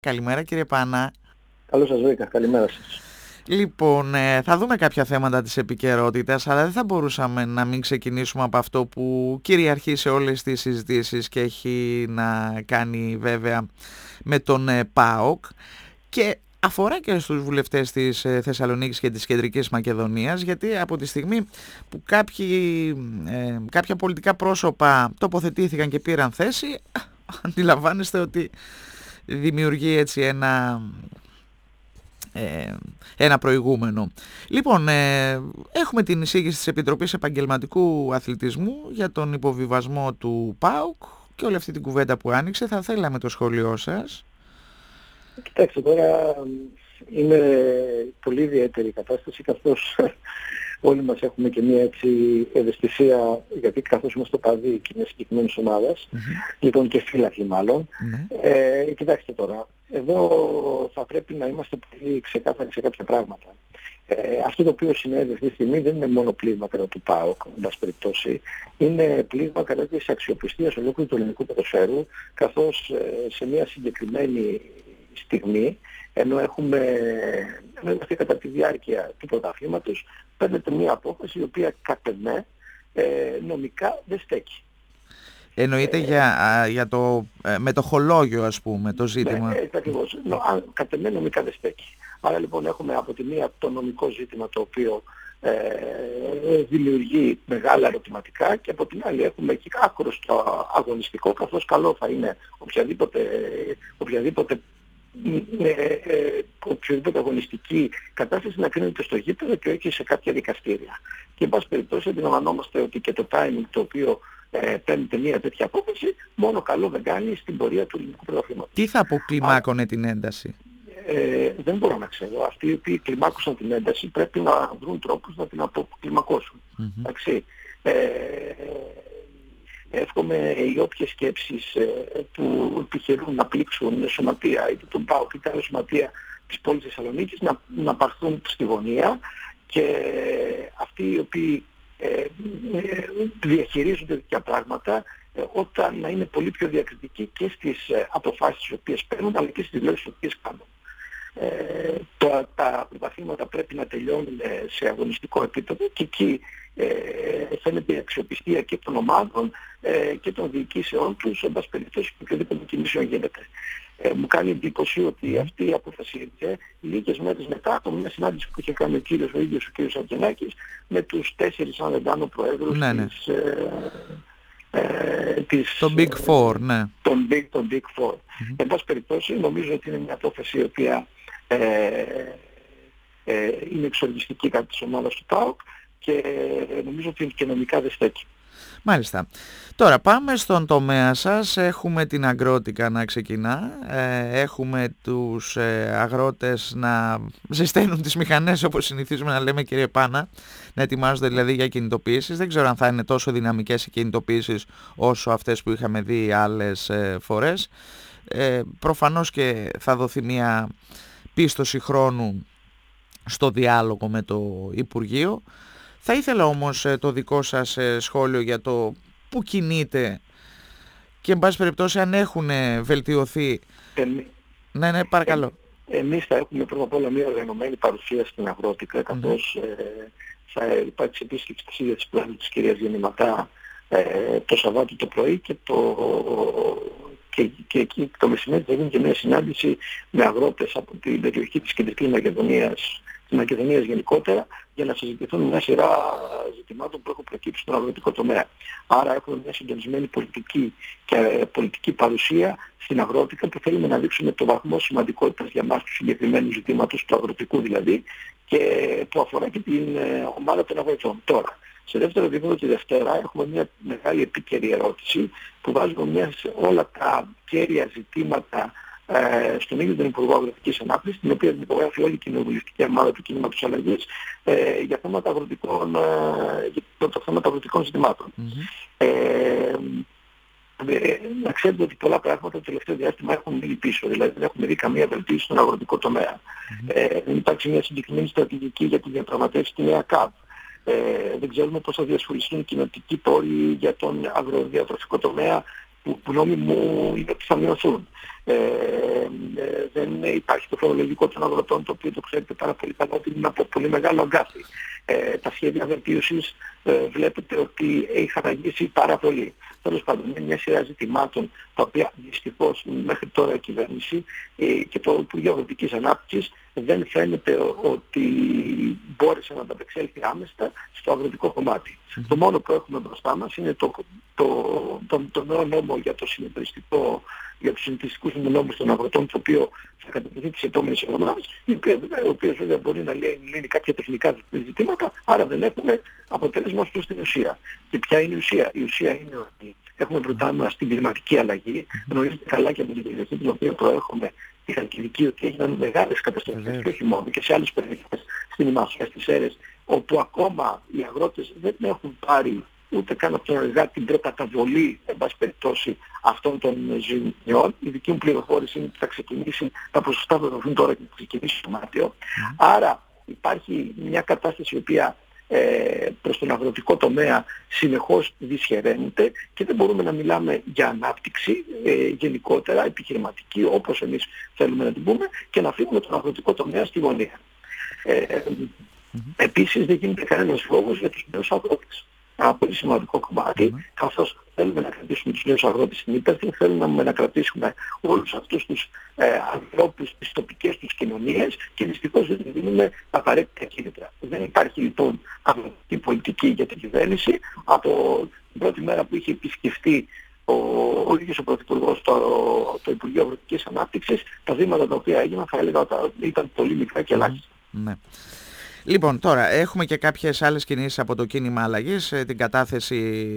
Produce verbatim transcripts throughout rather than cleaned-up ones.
Καλημέρα κύριε Πάνα. Καλώς σας βρήκα. Καλημέρα σας. Λοιπόν, ε, θα δούμε κάποια θέματα της επικαιρότητας, αλλά δεν θα μπορούσαμε να μην ξεκινήσουμε από αυτό που κυριαρχεί σε όλες τις συζητήσεις και έχει να κάνει βέβαια με τον ε, ΠΑΟΚ και αφορά και στους βουλευτές της ε, Θεσσαλονίκης και της Κεντρικής Μακεδονίας, γιατί από τη στιγμή που κάποιοι, ε, κάποια πολιτικά πρόσωπα τοποθετήθηκαν και πήραν θέση, αντιλαμβάνεστε ότι δημιουργεί έτσι ένα... Ε, ένα προηγούμενο. Λοιπόν, ε, έχουμε την εισήγηση της Επιτροπής Επαγγελματικού Αθλητισμού για τον υποβιβασμό του ΠΑΟΚ και όλη αυτή την κουβέντα που άνοιξε. Θα θέλαμε το σχόλιο σας. Κοιτάξτε, τώρα είναι πολύ ιδιαίτερη η κατάσταση, καθώς όλοι μας έχουμε και μια έτσι ευαισθησία, γιατί καθώς είμαστε παδί και μια συγκεκριμένης ομάδας, mm-hmm. λοιπόν και φύλακοι μάλλον. Mm-hmm. Ε, κοιτάξτε τώρα, εδώ θα πρέπει να είμαστε πολύ ξεκάθαροι σε κάποια πράγματα. Ε, αυτό το οποίο συνέβη αυτή τη στιγμή δεν είναι μόνο πλήγμα κατά του ΠΑΟΚ, εν πάση περιπτώσει, είναι πλήγμα κατά της αξιοπιστίας ολόκληρου του ελληνικού ποδοσφαίρου, καθώς ε, σε μια συγκεκριμένη στιγμή, ενώ έχουμε ενώ είμαστε κατά τη διάρκεια του πρωταθλήματος, παίρνεται μια απόφαση η οποία κατ' εμέ ε, νομικά δεν στέκει. Εννοείται ε, για, α, για το ε, μετοχολόγιο, ας πούμε, το ζήτημα. Ναι, έτσι ακριβώς. Νο, κατ' εμέ νομικά δεν στέκει. Άρα λοιπόν έχουμε από τη μία το νομικό ζήτημα το οποίο ε, δημιουργεί μεγάλα ερωτηματικά και από την άλλη έχουμε και άκρος το αγωνιστικό, καθώς καλό θα είναι οποιαδήποτε, οποιαδήποτε Ε, ε, οποιοδήποτε αγωνιστική κατάσταση να κρίνεται στο γήπεδο και όχι σε κάποια δικαστήρια. Και εν πάση περιπτώσει αντιλαμβανόμαστε ότι και το timing το οποίο ε, παίρνεται μια τέτοια απόφαση μόνο καλό δεν κάνει στην πορεία του ελληνικού πρωταθλήματος. Τι θα αποκλιμάκωνε την ένταση? Ε, δεν μπορώ να ξέρω. Αυτοί οι οποίοι κλιμάκωσαν την ένταση πρέπει να βρουν τρόπους να την αποκλιμακώσουν. Mm-hmm. Εντάξει. Ε, Εύχομαι οι όποιες σκέψεις ε, που επιχειρούν να πλήξουν σωματεία είτε τον ΠΑΟΚ είτε άλλα σωματεία της πόλης Θεσσαλονίκης να, να πάρθουν στη γωνία και αυτοί οι οποίοι ε, ε, διαχειρίζονται τέτοια πράγματα ε, όταν να είναι πολύ πιο διακριτικοί και στις ε, αποφάσεις τις οποίες παίρνουν αλλά και στις δηλώσεις τις οποίες κάνουν. Ε, το, τα πρωταθλήματα πρέπει να τελειώνουν ε, σε αγωνιστικό επίπεδο και εκεί ε, φαίνεται η αξιοπιστία και των ομάδων ε, και των διοικήσεών τους, εν πάση περιπτώσει και οποιοδήποτε κινήσεων γίνεται. Ε, μου κάνει εντύπωση ότι αυτή η απόφαση ήρθε λίγες μέρες μετά από μια συνάντηση που είχε κάνει ο κύριος ο ίδιος ο κύριος Αρτζενάκης με τους τέσσερις αν δεν κάνω προέδρους ναι, ναι. της... Ε, Ε, της, το Big Four, ναι. Τον Big, τον Big Four. Mm-hmm. Εν πάση περιπτώσει, νομίζω ότι είναι μια απόφαση η οποία ε, ε, είναι εξοργιστική κατά της ομάδας του ΠΑΟΚ και νομίζω ότι και νομικά δεν στέκει. Μάλιστα. Τώρα πάμε στον τομέα σας. Έχουμε την αγρότικα να ξεκινά. Ε, έχουμε τους ε, αγρότες να ζεσταίνουν τις μηχανές όπως συνηθίζουμε να λέμε, κύριε Πάνα. Να ετοιμάζονται δηλαδή για κινητοποιήσεις. Δεν ξέρω αν θα είναι τόσο δυναμικές οι κινητοποιήσεις όσο αυτές που είχαμε δει άλλες ε, φορές. Ε, προφανώς και θα δοθεί μια πίστοση χρόνου στο διάλογο με το Υπουργείο. Θα ήθελα όμως ε, το δικό σας ε, σχόλιο για το που κινείται και εν πάση περιπτώσει αν έχουν ε, βελτιωθεί. Εμεί... Ναι, ναι, παρακαλώ. Ε, εμείς θα έχουμε πρώτα απ' όλα μια οργανωμένη παρουσία στην αγρότικα, καθώς mm-hmm. ε, θα υπάρξει επίσκεψη της ίδιας της πλάνης της κυρίας Γεννηματά ε, το Σαββάτο το πρωί και το... Και, και εκεί το μεσημέρι θα γίνει και μια συνάντηση με αγρότες από την περιοχή της Κεντρικής Μακεδονίας, της Μακεδονίας γενικότερα, για να συζητηθούν μια σειρά ζητημάτων που έχουν προκύψει στον αγροτικό τομέα. Άρα έχουμε μια συντονισμένη πολιτική και πολιτική παρουσία στην αγρότικα που θέλουμε να δείξουμε το βαθμό σημαντικότητας για μας του συγκεκριμένου ζητήματος, του αγροτικού δηλαδή, και που αφορά και την ομάδα των αγροτών. Τώρα, σε δεύτερο επίπεδο τη Δευτέρα έχουμε μια μεγάλη επίκαιρη ερώτηση που βάζουμε μια σε όλα τα κέρια ζητήματα ε, στον ίδιο τον Υπουργό Αγροτικής Ανάπτυξης, την οποία την υπογράφει όλη η κοινοβουλευτική ομάδα του Κινήματος Αλλαγής ε, για θέματα αγροτικών, ε, για το θέματα αγροτικών ζητημάτων. Mm-hmm. Ε, ε, να ξέρετε ότι πολλά πράγματα το τελευταίο διάστημα έχουν μείνει πίσω, δηλαδή δεν έχουμε δει καμία βελτίωση στον αγροτικό τομέα. Mm-hmm. Ε, δεν υπάρχει μια συγκεκριμένη στρατηγική για τη διαπραγματεύση στη νέα ΚΑΠ. Ε, δεν ξέρουμε πώς θα διασφαλιστούν οι κοινοτικοί πόροι για τον αγροδιατροφικό τομέα που, που νόμοι μου είναι ότι θα μειωθούν. Ε, ε, δεν υπάρχει το φορολογικό των αγροτών, το οποίο το ξέρετε πάρα πολύ καλά ότι είναι από πολύ μεγάλο αγκάθι. Ε, τα σχέδια βελτίωσης ε, βλέπετε ότι είχαν αγγίσει πάρα πολύ. Τέλος πάντων, είναι μια σειρά ζητημάτων τα οποία δυστυχώς μέχρι τώρα η κυβέρνηση ε, και το Υπουργείο Αγροτικής Ανάπτυξης δεν φαίνεται ότι μπόρεσε να ανταπεξέλθει άμεσα στο αγροτικό κομμάτι. Mm-hmm. Το μόνο που έχουμε μπροστά μας είναι το, το, το, το νέο νόμο για το συνεταιριστικό, για τους συνεταιριστικούς νόμους των αγροτών, το οποίο θα κατατεθεί τις επόμενες εβδομάδες, ο οποίος βέβαια μπορεί να λύνει, λύνει κάποια τεχνικά ζητήματα, άρα δεν έχουμε αποτέλεσμα ως προς την ουσία. Και ποια είναι η ουσία? Η ουσία είναι ότι έχουμε μπροστά μας την κλιματική αλλαγή. Γνωρίζετε καλά και από την περιοχή την οποία προέρχομαι, τη Χαλκιδική, ότι έγιναν μεγάλες καταστροφές και όχι μόνο, και σε άλλες περιοχές, στην Ημάσια, στις Σέρρες, όπου ακόμα οι αγρότες δεν έχουν πάρει ούτε καν από τον εργάτη την προκαταβολή, εν πάση περιπτώσει, αυτών των ζημιών. Η δική μου πληροφόρηση είναι ότι θα ξεκινήσει, τα ποσοστά θα δοθούν τώρα και θα ξεκινήσει το Μάρτιο. Mm. Άρα υπάρχει μια κατάσταση η οποία ε, προς τον αγροτικό τομέα συνεχώς δυσχεραίνεται και δεν μπορούμε να μιλάμε για ανάπτυξη ε, γενικότερα, επιχειρηματική, όπως εμείς θέλουμε να την πούμε, και να αφήνουμε τον αγροτικό τομέα στη γωνία. Ε, mm-hmm. Επίσης δεν γίνεται κανένας λόγος για τους νέους αγρότες. Ένα πολύ σημαντικό κομμάτι, mm-hmm. καθώς θέλουμε να κρατήσουμε τους νέους αγρότες στην ύπαρξη, θέλουμε να κρατήσουμε όλους αυτούς τους ε, ανθρώπους στις τοπικές τους κοινωνίες και δυστυχώς δεν δίνουμε απαραίτητα κίνητρα. Δεν υπάρχει λοιπόν αγροτική πολιτική για την κυβέρνηση. Από την πρώτη μέρα που είχε επισκεφτεί ο, ο ίδιος ο Πρωθυπουργός το, το Υπουργείο Αγροτικής Ανάπτυξης, τα βήματα τα οποία έγιναν θα έλεγα ότι ήταν πολύ μικρά και ελάχιστα. Mm-hmm. Λοιπόν, τώρα έχουμε και κάποιες άλλες κινήσεις από το κίνημα αλλαγής, την κατάθεση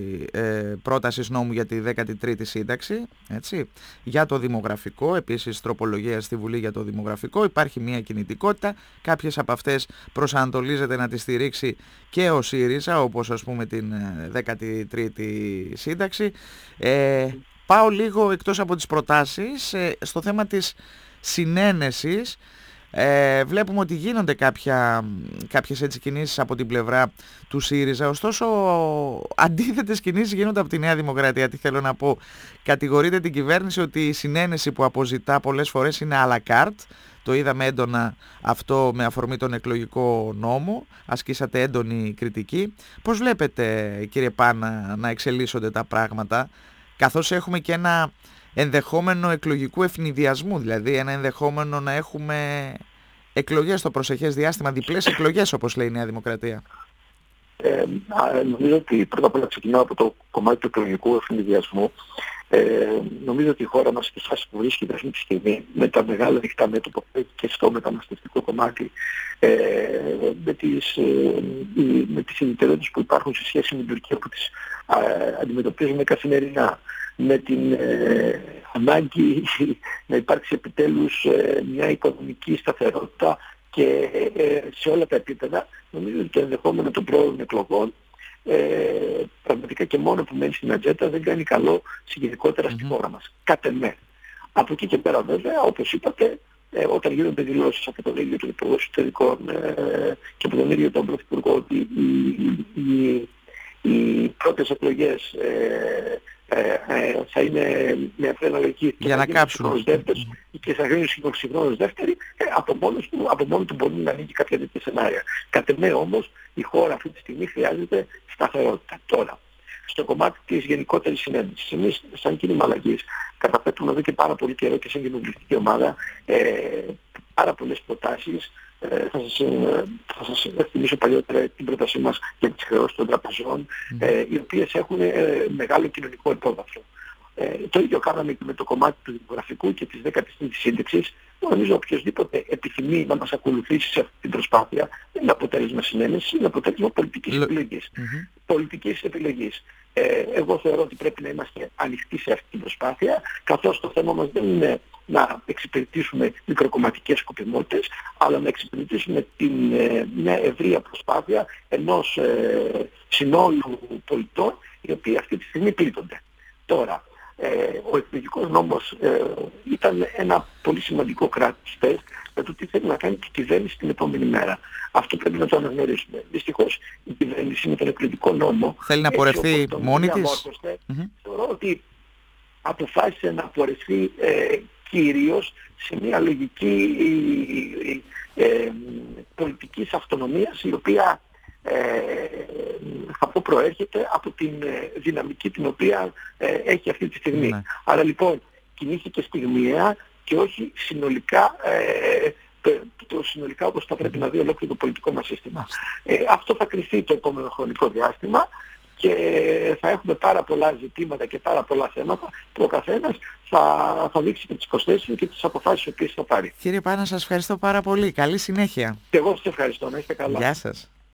ε, πρότασης νόμου για τη δέκατη τρίτη σύνταξη, έτσι, για το δημογραφικό, επίσης τροπολογία στη Βουλή για το δημογραφικό, υπάρχει μια κινητικότητα, κάποιες από αυτές προσανατολίζεται να τη στηρίξει και ο ΣΥΡΙΖΑ, όπως ας πούμε την δέκατη τρίτη σύνταξη. Ε, πάω λίγο εκτός από τις προτάσεις, ε, στο θέμα της συνένεσης. Ε, βλέπουμε ότι γίνονται κάποια, κάποιες έτσι κινήσεις από την πλευρά του ΣΥΡΙΖΑ, ωστόσο αντίθετες κινήσεις γίνονται από τη Νέα Δημοκρατία. Τι θέλω να πω? Κατηγορείται την κυβέρνηση ότι η συνένεση που αποζητά πολλές φορές είναι à la carte. Το είδαμε έντονα αυτό με αφορμή τον εκλογικό νόμο, ασκήσατε έντονη κριτική. Πώς βλέπετε, κύριε Πάνα, να εξελίσσονται τα πράγματα, καθώς έχουμε και ένα ενδεχόμενο εκλογικού ευνηδιασμού, δηλαδή ένα ενδεχόμενο να έχουμε εκλογές στο προσεχές διάστημα, διπλές εκλογές όπως λέει η Νέα Δημοκρατία? Ε, νομίζω ότι πρώτα απ' όλα ξεκινάω από το κομμάτι του εκλογικού ευνηδιασμού. Ε, νομίζω ότι η χώρα μας στη φάση που βρίσκεται αυτή τη στιγμή, με τα μεγάλα δικτά μέτωπα και στο μεταναστευτικό κομμάτι, ε, με τις, ε, με τις ιδιαιτερότητες που υπάρχουν σε σχέση με την Τουρκία που τις ε, αντιμετωπίζουμε καθημερινά, με την ε, ανάγκη να υπάρξει επιτέλους ε, μια οικονομική σταθερότητα και ε, σε όλα τα επίπεδα, νομίζω ότι το ενδεχόμενο των πρόορων εκλογών ε, πραγματικά και μόνο που μένει στην ατζέντα δεν κάνει καλό γενικότερα mm-hmm. στη χώρα μας. Κατ' εμέ. Από εκεί και πέρα βέβαια, όπως είπατε, ε, όταν γίνονται δηλώσεις από τον ίδιο τον Υπουργό Εσωτερικών ε, και από τον ίδιο τον Πρωθυπουργό ότι οι, οι, οι, οι πρώτες εκλογές ε, Ε, ε, θα είναι μια φρενολογική για να κάψουν και θα γίνουν συγχρόνως δεύτερη, ε, από, μόνος του, από μόνο του μπορεί να ανοίγει κάποια τέτοια σενάρια. Κατ' εμέ όμως η χώρα αυτή τη στιγμή χρειάζεται σταθερότητα. Τώρα, στο κομμάτι της γενικότερης συνέντευξης, εμείς σαν κίνημα αλλαγής καταθέτουμε εδώ και πάρα πολύ καιρό και σαν κοινοβουλευτική ομάδα ε, πάρα πολλές προτάσεις. Ε, θα σας, ε, θα σας θυμίσω παλιότερα την πρότασή μας για τις χρεώσεις των τραπεζών, mm. ε, οι οποίες έχουν ε, μεγάλο κοινωνικό υπόβαθρο. Ε, το ίδιο κάναμε και με το κομμάτι του δημογραφικού και της δέκατης τρίτης σύνταξης. Νομίζω οποιοσδήποτε επιθυμεί να μας ακολουθήσει σε αυτή την προσπάθεια δεν είναι αποτέλεσμα συνένεσης, είναι αποτέλεσμα πολιτικής Λ... επιλογής. Mm-hmm. Πολιτικής επιλογής. Ε, εγώ θεωρώ ότι πρέπει να είμαστε ανοιχτοί σε αυτή την προσπάθεια, καθώς το θέμα μας δεν είναι να εξυπηρετήσουμε μικροκομματικές σκοπιμότητες, αλλά να εξυπηρετήσουμε την, ε, μια ευρεία προσπάθεια ενός ε, συνόλου πολιτών, οι οποίοι αυτή τη στιγμή πλήττονται. Τώρα, ε, ο εκλογικός νόμος ε, ήταν ένα πολύ σημαντικό κράτος τεστ για το τι θέλει να κάνει η κυβέρνηση την επόμενη μέρα. Αυτό πρέπει να το αναγνωρίσουμε. Δυστυχώς η κυβέρνηση με τον εκλογικό νόμο θέλει να πορευτεί μόνη της. Mm-hmm. Θεωρώ ότι αποφάσισε να πορευθεί ε, κυρίως σε μια λογική ε, ε, πολιτικής αυτονομίας, η οποία ε, θα πω προέρχεται από την δυναμική την οποία ε, έχει αυτή τη στιγμή. Ναι. Άρα λοιπόν κινήθηκε στιγμιαία και όχι συνολικά, ε, το, το συνολικά όπως θα πρέπει να δει ολόκληρο το πολιτικό μας σύστημα. Ε, αυτό θα κρυφθεί το επόμενο χρονικό διάστημα και θα έχουμε πάρα πολλά ζητήματα και πάρα πολλά θέματα που ο καθένας θα, θα δείξει και τις προσθέσεις και τις αποφάσεις οι οποίες θα πάρει. Κύριε Πάνα, σας ευχαριστώ πάρα πολύ. Καλή συνέχεια. Και εγώ σας ευχαριστώ. Να είστε καλά. Γεια σας.